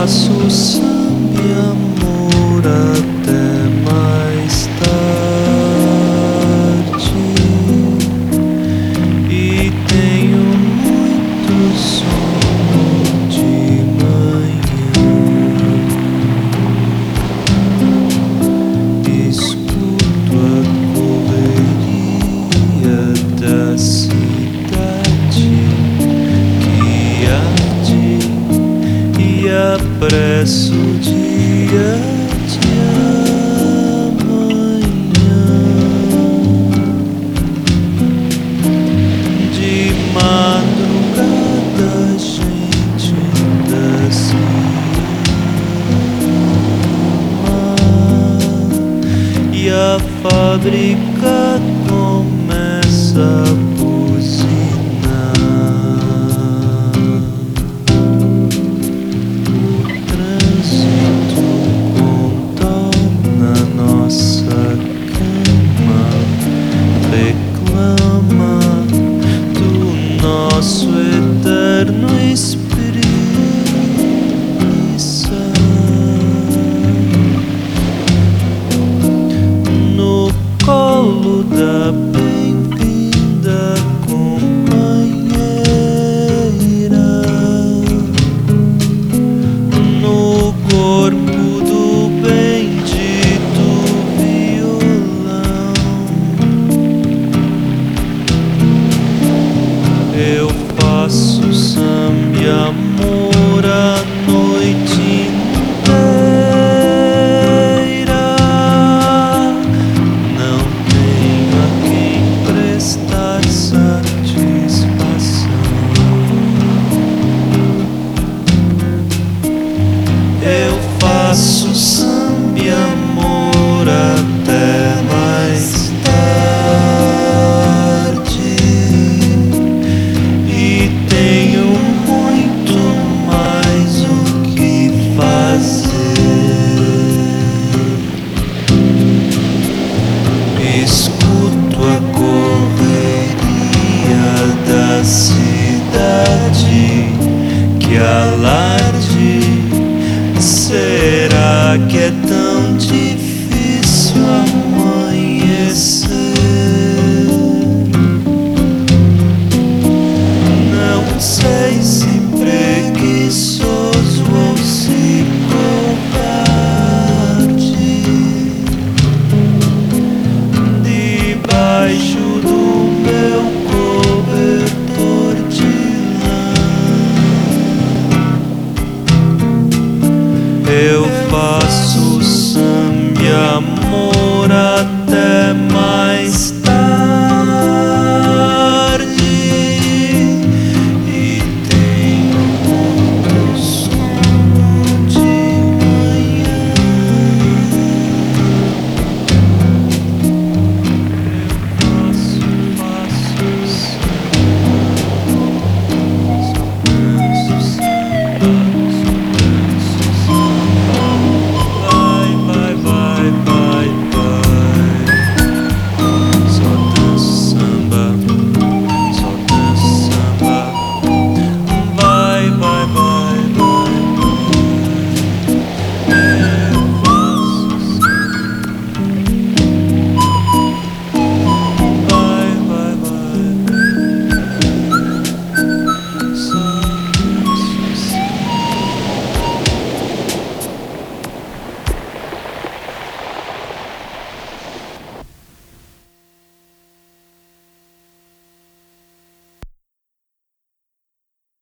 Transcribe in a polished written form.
faço samba e amor até mais tarde, e tenho muito sono de manhã. Escuto a correria da cidade que arde e apresso o dia de amanhã. De madrugada a gente ainda se ama e a fábrica começa a buzinar. Contorna nossa cama, reclama do nosso eterno espreguiça. No colo da bem-vinda companheira, no corpo do bendito violão, eu faço samba e amor a noite inteira. Não tenho a quem prestar satisfação. Eu faço samba e amor até mais tarde, e tenho muito mais o que fazer. Escuto a correria da cidade que alarde. Será que é tão difícil amanhecer?